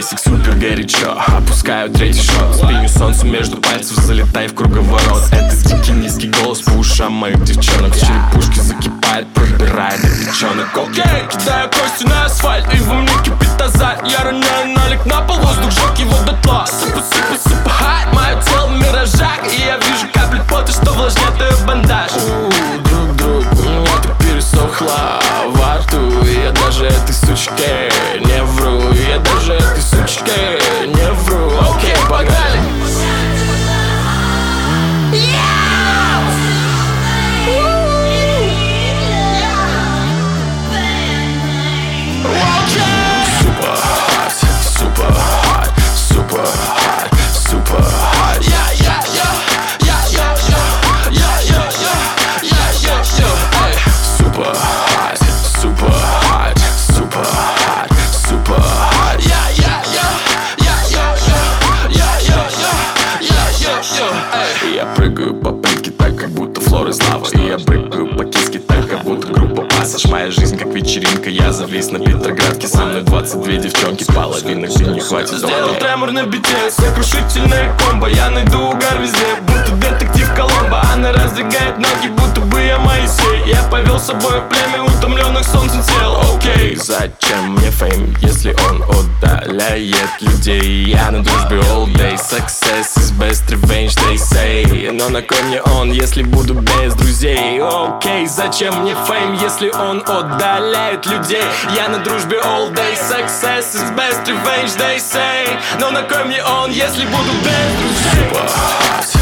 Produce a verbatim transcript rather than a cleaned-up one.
бейсик супер горячо. Опускаю третий шот, спиню солнцу между пальцев, залетай в круговорот. Это дикий низкий голос по ушам моих девчонок. С черепушки закипает, пробирает до печенок. Окей, кидаю кости на асфальт, и во мне кипит азарт. Я роняю налик на пол, воздух жёг его дотла. Супа, супа, супа, хайт, мое тело в миражах. И я вижу капли пота, что влажнят ее бандаж. У, друг, друг, у меня ты пересохла во рту. И я даже этой сучке не вру. И я даже этой сучке не вру. Окей, погнали! Я прыгаю по плитке так, как будто флор из лавы. И я прыгаю по киске так, как будто группа Пассаж. Моя жизнь как вечеринка, я завис на Петроградке. Со мной двадцать две девчонки, половины где не хватит. Сделал тремор на бите, сокрушительная комбо. Я найду угар везде, будто детектив Коломбо. Она раздвигает ноги, будто бы я Моисей. Я повел с собой племя утомленных солнцем тел. Окей, зачем мне фейм, если он удаляет людей? Я на дружбе all day, success is best revenge, they say. Но на кой мне он, если буду без друзей? Окей, зачем мне фейм, если он удаляет людей? Я на дружбе all day, success is best revenge, they say. Но на кой мне он, если буду без друзей?